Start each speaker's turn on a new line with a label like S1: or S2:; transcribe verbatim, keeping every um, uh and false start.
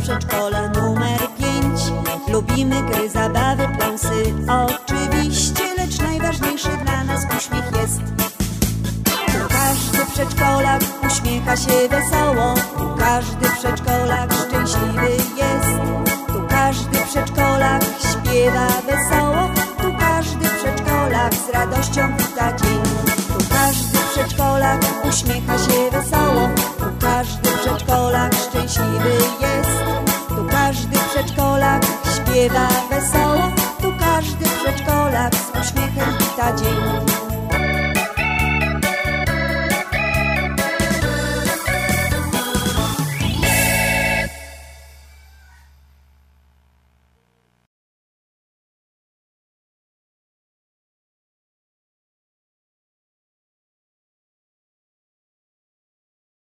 S1: przedszkola numer pięć. Lubimy gry, zabawy, pląsy, oczywiście, lecz najważniejszy dla nas uśmiech jest. Tu każdy przedszkolak uśmiecha się wesoło, tu każdy przedszkolak szczęśliwy jest. Tu każdy przedszkolak śpiewa wesoło, tu każdy przedszkolak z radością wita dzień. Tu każdy przedszkolak uśmiecha się wesoło, tu każdy przedszkolak szczęśliwy jest. Tu każdy przedszkolak śpiewa wesoło, tu każdy przedszkolak z uśmiechem wita dzień.